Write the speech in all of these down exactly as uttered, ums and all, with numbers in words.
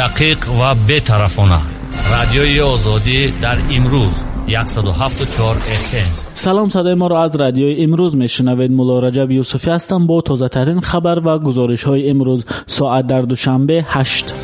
دقیق و بی‌طرفانه. رادیوی آزادی در امروز صد و هفت و چهار اف ام. سلام، صدای ما را از رادیوی امروز میشنوید. مولا رجب یوسفی هستم با تازه ترین خبر و گزارش های امروز ساعت در دوشنبه هشت.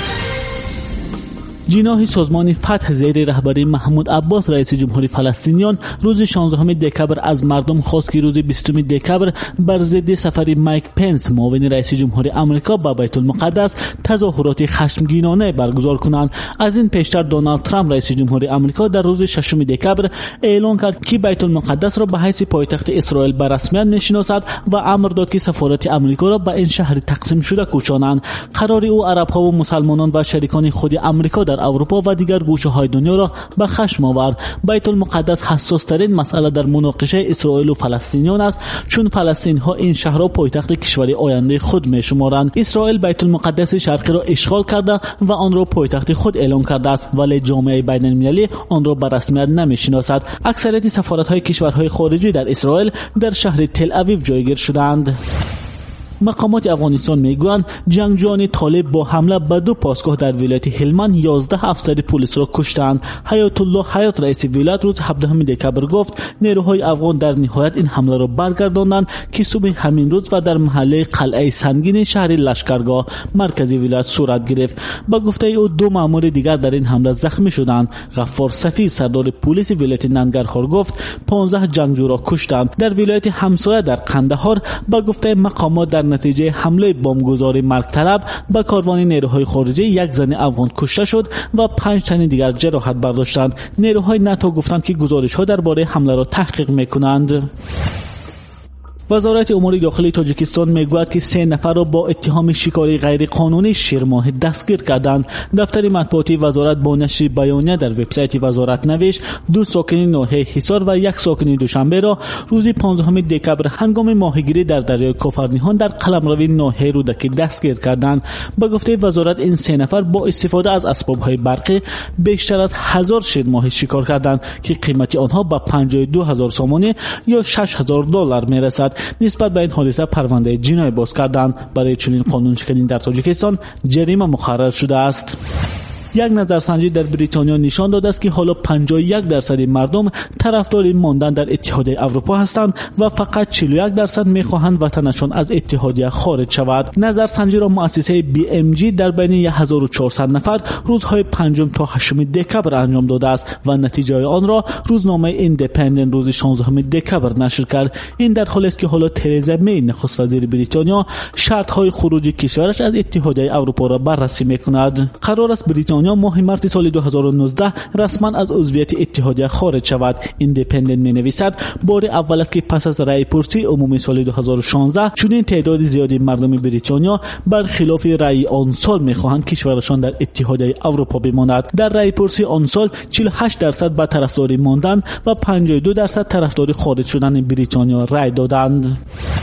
جناح سازمان فتح زیر رهبری محمود عباس رئیس جمهوری فلسطینیان روز شانزدهم دکبر از مردم خواست که روز بیستم دکبر بر ضد سفر مایک پنس معاون رئیس جمهوری آمریکا به بیت المقدس تظاهرات خشمگینانه برگزار کنند. از این پیشتر دونالد ترامپ رئیس جمهوری آمریکا در روز ششم دکبر اعلان کرد که بیت المقدس را به حیث پایتخت اسرائیل به رسمیت میشناسد و امر داد که سفارت آمریکا را به این شهر تقسیم شده کوچانند. قرار او عرب‌ها و مسلمانان و شریکان خود آمریکا در اروپا و دیگر گوشه‌های دنیا را به خشم آورد. بیت المقدس حساس ترین مسئله در مناقشه اسرائیل و فلسطینیان است، چون فلسطینی‌ها این شهر را پایتخت کشور آینده خود می‌شمارند. اسرائیل بیت المقدس شرقی را اشغال کرده و آن را پایتخت خود اعلام کرده است، ولی جامعه بین‌المللی آن را به رسمیت نمی‌شناسد. اکثریت سفارت‌های کشورهای خارجی در اسرائیل در شهر تل آویو جایگیر شدند. مقامات افغانستان میگویند جنگجویان طالب با حمله به دو پاسگاه در ولایت هلمند یازده افسر پلیس را کشتند. حیات الله حیات رئیس ولایت روز هفدهم دکبر گفت نیروهای افغان در نهایت این حمله را برگرداندند که صبح همین روز و در محله قلعه سنگین شهر لشکرگاه مرکزی ولایت صورت گرفت. با گفته او دو مأمور دیگر در این حمله زخمی شدند. غفار صفی سردار پلیس ولایت ننگرهار گفت پانزده جنگجو را کشتند. در ولایت همسایه در قندهار با گفته مقامات در نتیجه حمله بمبگذاری مرگ طلب به کاروان نیروهای خارجی یک زن افغان کشته شد و پنج تن دیگر جراحت برداشتند. نیروهای ناتو گفتند که گزارش‌ها درباره حمله را تحقیق می‌کنند. وزارت امور داخلی تاجیکستان میگوید که سه نفر را با اتهام شکار غیر قانونی شیرماه دستگیر کردند. دفتر مطبوعاتی وزارت با نشر بیانیه در وبسایت وزارت نوشت دو ساکن ناحیه حصار و یک ساکن دوشنبه را روز پانزدهم دکبر هنگام ماهیگیری در دریای کافرنیهان در قلمرو ناحیه رودکی دستگیر کردند. با گفته وزارت این سه نفر با استفاده از اسباب‌های برقی بیشتر از هزار شیرماه شکار کردند که قیمت آنها به پنجاه و دو هزار سومانی یا شش هزار دلار میرسد. نسبت به این حادثه پرونده جنایی باز کردند. برای چنین قانون شکنی در تاجیکستان جریمه مقرر شده است. یک نظرسنجی در بریتانیا نشان داده است که حالا پنجاه و یک درصد مردم طرفدار ماندن در اتحادیه اروپا هستند و فقط چهل و یک درصد می‌خواهند وطنشان از اتحادیه خارج شود. نظرسنجی را مؤسسه بی ام جی در بین هزار و چهارصد نفر روزهای پنجم تا هشتم دکبر انجام داده است و نتیجه آن را روزنامه ایندیپندنت روز شانزدهم دکبر نشر کرد. این در حالی است که حالا ترزا می نخست وزیر بریتانیا شرط‌های خروج کشورش از اتحادیه اروپا را بررسی می‌کند. قرار است بریتانیا ماه مارس سال دو هزار و نوزده رسما از عضویت اتحادیه خارج شود. ایندیپندنت می‌نویسد بار اول است که پس از رأی پرسی عمومی سال دو هزار و شانزده چنین تعداد زیادی مردم بریتانیا برخلاف رأی آن سال می‌خواهند کشورشان در اتحادیه اروپا بماند. در رأی پرسی آن سال چهل و هشت درصد به طرفداری ماندن و پنجاه و دو درصد طرفداری خارج شدن بریتانیا رأی دادند.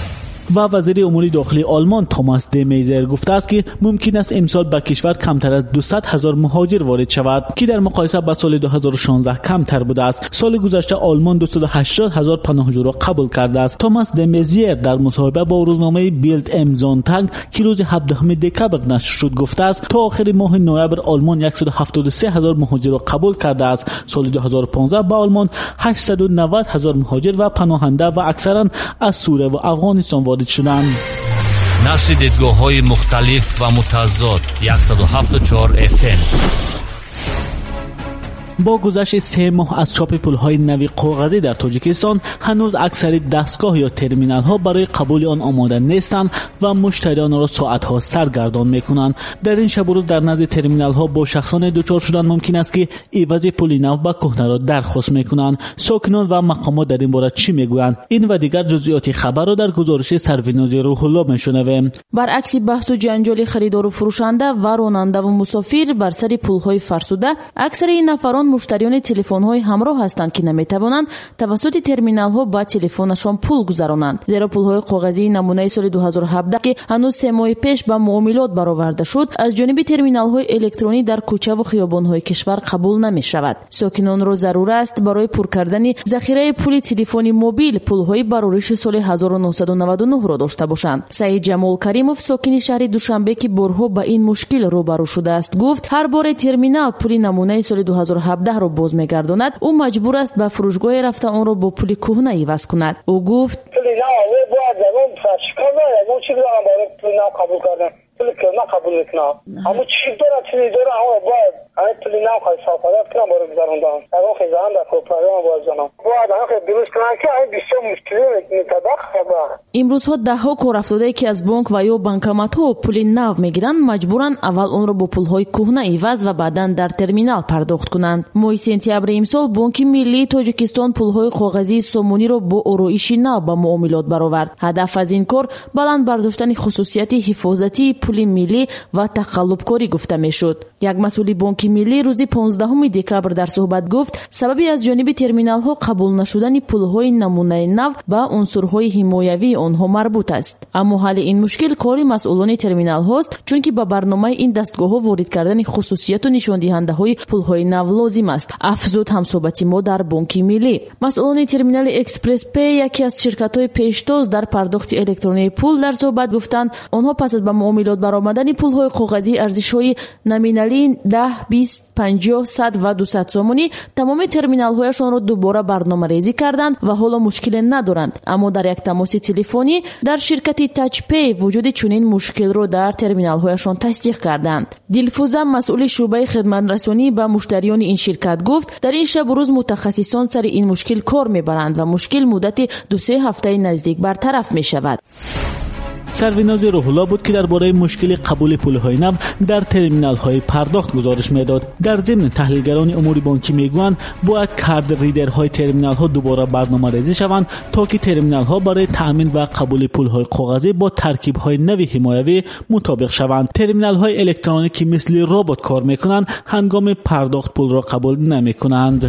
و وزیر امور داخلی آلمان توماس د میزر گفته است که ممکن است امسال به کشور کمتر از دویست هزار مهاجر وارد شود که در مقایسه با سال دو هزار و شانزده کمتر بوده است. سال گذشته آلمان دویست و هشتاد هزار پناهجو را قبول کرده است. توماس د میزر در مصاحبه با روزنامه بیلد ام زونتاگ که روز هفدهم دکبر نشر شد گفته است تا آخر ماه نوامبر آلمان صد و هفتاد و سه هزار مهاجر را قبول کرده است. سال دو هزار و پانزده با آلمان هشتصد و نود هزار مهاجر و پناهنده و اکثرا از سوریه و افغانستان وارد شدند. نشر دیدگاه‌های مختلف و متضاد صد و هفت و چهار اف ام. با گذشت سه ماه از چاپ پولهای نوی کاغذی در تاجیکستان هنوز اکثر دستگاه یا ترمینال ها برای قبول آن آماده نیستند و مشتریان را ساعت ها سرگردان میکنند. در این شب و روز در نزد ترمینال ها با شخصان دچار شدن ممکن است که عوض پول نو با کهنه را درخواست میکنند. ساکنان و مقامات در این باره چی میگویند؟ این و دیگر جزئیات خبر را در گزارش سروناز روح الله میشنویم. برعکس بحث و جنجال خریدار و فروشنده و راننده و مسافر بر سر پولهای فرسوده، اکثر این نفران آن مشتریان تلفن‌های همراه هستند که نمی‌توانند توسط ترمینال‌ها با تلفنشان پول گذرانند، زیرا پول‌های کاغذی نمونه سال دو هزار و هفده که هنوز سه ماه پیش با معاملات برآورده شد از جانب ترمینال‌های الکترونی در کوچه و خیابان‌های کشور قبول نمی‌شود. ساکنان را ضرور است برای پر کردن ذخیره پول تلفنی موبیل پول‌های برآورش سال هزار و نهصد و نود و نه را داشته باشند. سعید جمال کریمов ساکن شهر دوشنبه که بارها با این مشکل روبرو شده است گفت هر بار ترمینال پول نمونه سال دو هزار و هفده را باز می‌گرداند او مجبور است به فروشگاه رفته آن را با پول کهنه عوض کند. او گفت پول که ما قبول نکنم اما چی داره چیزی داره اما باید این پولی نام خواهی صافدت کنم برای گذاروندم اما خیزان در کوپرایان باید زنم باید اما خیلی درست کنم که این بسیار مشکلی میتبخ خبر. امروزها ده ها کار افتاده که از بانک و یا بانکامات ها پول نو میگیرند مجبورند اول اون را با پول های کهنه عوض و بعدا در ترمینال پرداخت کنند. ماه سپتامبر امسال بانک ملی تاجیکستان پول های کاغذی سامانی را با ارائش نو به معاملات برآورد. هدف از این کار بلند برداشتن خصوصیت حفاظتی پول ملی و تقلبکاری گفته میشد. یک مسئول بانک ملی روز پانزدهم دکبر در صحبت گفت سببی از جانب ترمینال ها قبول نشدن پول های نمونه نو و عنصرهای حمایوی آنها مربوط است. اما حل این مشکل کاری مسئولان ترمینال هاست چون که با برنامه این دستگاه ها وارد کردن خصوصیت و نشان دهنده های پول های نو لازم است. افزود همصحبت ما در بانک ملی. مسئولان ترمینال اکسپرس پی یکی از شرکت های پیشتاز در پرداخت الکترونیکی پول در صحبت گفتند آنها پس از به معاملات برآمدن پول های کاغذی ارزش های نامینالی ده، بیست، پنجاه، صد و دویست سامانی تمام ترمینال هایشان را دوباره برنامه ریزی کردند و حالا مشکل ندارند. اما در یک تماس تلفنی در شرکت تاچ پی وجود چنین مشکل را در ترمینال هایشان تصدیق کردند. دلفوزه مسئول شعبه خدمت رسانی به مشتریان این شرکت گفت در این شب روز متخصصان سر این مشکل کار میبرند و مشکل مدت دو سه هفته نزدیک برطرف می شود. سروناز روح‌الله بود که درباره مشکل قبول پول‌های نو در ترمینال‌های پرداخت گزارش می‌داد. در ضمن تحلیلگران امور بانکی میگویند باید کارت ریدرهای ترمینال‌ها دوباره برنامه‌ریزی شوند تا که ترمینال‌ها برای تأمین و قبول پول‌های کاغذی با ترکیب‌های نوی حمایوی مطابق شوند. ترمینال‌های الکترونیکی مثل ربات کار می‌کنند، هنگام پرداخت پول را قبول نمی‌کنند.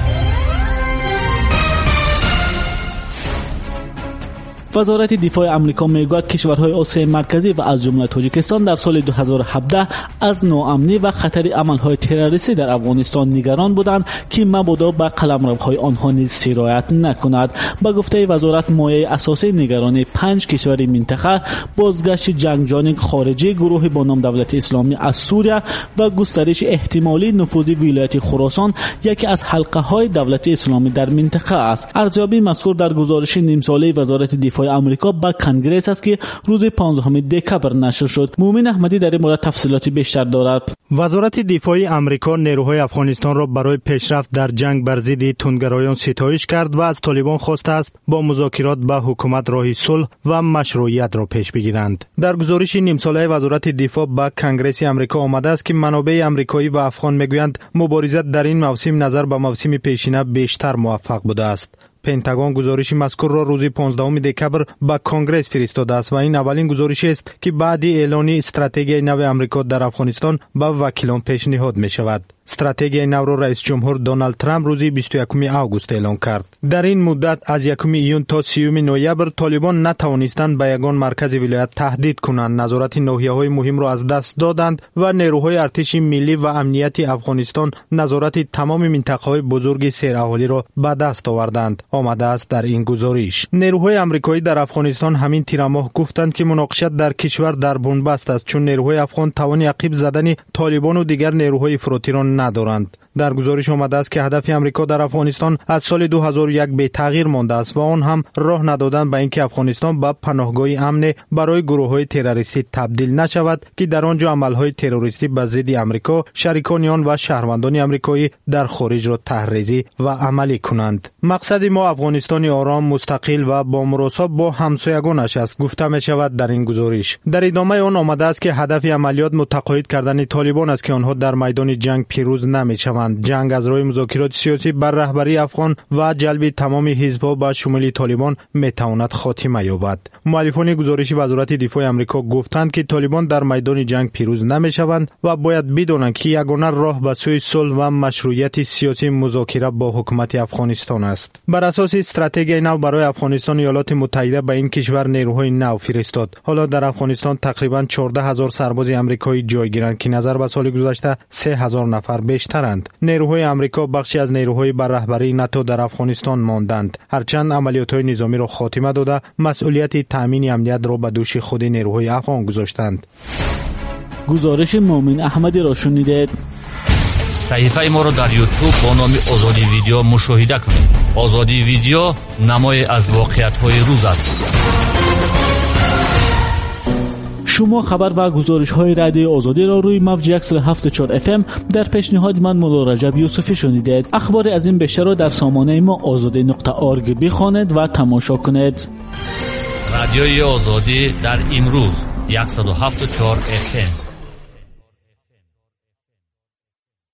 وزارت دفاع آمریکا میگوید کشورهای آسیای مرکزی و از جمله تاجیکستان در سال دو هزار و هفده از ناامنی و خطر عملهای تروریستی در افغانستان نگران بودند که مبادا به قلمروهای آنها نیز سرایت نکند. به گفته وزارت مایه اساسی نگرانی پنج کشور منطقه بازگشت جنگجویان خارجی گروه با نام دولت اسلامی از سوریه و گسترش احتمالی نفوذ ولایت خراسان یکی از حلقه های دولت اسلامی در منطقه است. ارزیابی مذکور در گزارش نیم ساله وزارت دفاع آمریکا با کنگره است که روز پانزدهم دکبر نشر شد. مومن احمدی در این مورد تفصیلات بیشتر دارد. وزارت دفاع آمریکا نیروهای افغانستان را برای پیشرفت در جنگ بر ضد تندگرایان ستایش کرد و از طالبان خواسته است با مذاکرات با حکومت راه صلح و مشروعیت را پیش بگیرند. در گزارش نیم ساله وزارت دفاع با کنگره آمریکا آمده است که منابع آمریکایی و افغان میگویند مبارزات در این موسم نظر به موسم پیشینه بیشتر موفق بوده است. پنتاگون گزارش مذکور را روز پانزدهم دکبر به کنگره فرستاده است و این اولین گزارش است که بعد اعلان استراتژی نو آمریکا در افغانستان به وکیلان پیشنهاد می شود. استراتژی نو را رئیس جمهور دونالد ترامپ روز بیست و یکم آگوست اعلان کرد. در این مدت از یکم ایون تا سیوم نوامبر طالبان نتوانستند به یگان مرکز ولایت تهدید کنند، نظارت ناحیه‌های مهم را از دست دادند و نیروهای ارتش ملی و امنیت افغانستان نظارت تمام منطقه‌های بزرگ سیراحالی را به دست آوردند. آمده است در این گزارش. نیروهای آمریکایی در افغانستان همین تیر ماه گفتند که مناقشت در کشور در بنبست است چون نیروهای افغان توان عقب زدن طالبان و دیگر نیروهای افراطی را ندارند. در گزارش آمده است که هدف آمریکا در افغانستان از سال دو هزار و یک به تغییر مانده است و آن هم راه ندادن به اینکه افغانستان به پناهگاه امن برای گروه‌های تروریستی تبدیل نشود که در آنجا عمل‌های تروریستی به ضد آمریکا، شریکان آن و شهروندان آمریکایی در خارج را تحریزی و عملی کنند. مقصد ما افغانستان آرام، مستقل و با مراسا با همسایگانش است، گفته می شود در این گزارش. در ادامه آن آمده است که هدف عملیات متقاعد کردن طالبان است که آنها در میدان جنگ پیروز نمی شوند. شوند. جنگ از روی مذاکرات سیاسی بر رهبری افغان و جلب تمام حزب‌ها به شمول طالبان میتواند خاتمه یابد. مؤلفان گزارش وزارت دفاع آمریکا گفتند که طالبان در میدان جنگ پیروز نمیشوند و باید بدانند که یگانه راه به سوی صلح و مشروعیت سیاسی مذاکره با حکومت افغانستان است. بر اساس استراتژی نو برای افغانستان، ایالات متحده به این کشور نیروهای نو فرستاد. حالا در افغانستان تقریبا چهارده هزار سرباز آمریکایی جای گیرند که نظر به سال گذشته سه هزار نفر بیشترند. نیروهای آمریکا بخشی از نیروهای بر رهبری ناتو در افغانستان ماندند، هرچند عملیات‌های نظامی را خاتمه داده مسئولیت تامین امنیت را به دوش خود نیروهای افغان گذاشتند. گزارش مومن احمدی را شنیدید. صحیفه ما را در یوتیوب با نام آزادی ویدیو مشاهده کنید. آزادی ویدیو نمای از واقعیت‌های روز است. شما خبر و گزارش های رادیو آزادی را روی موج صد و هفت و چهار اف ام در پیشنهاد من مولا رجب یوسفی شنیدید. اخبار از این بیشتر را در سامانه ما آزادی نقطه اورگ بخوانید و تماشا کنید. رادیوی آزادی در امروز صد و هفت و چهار اف ام.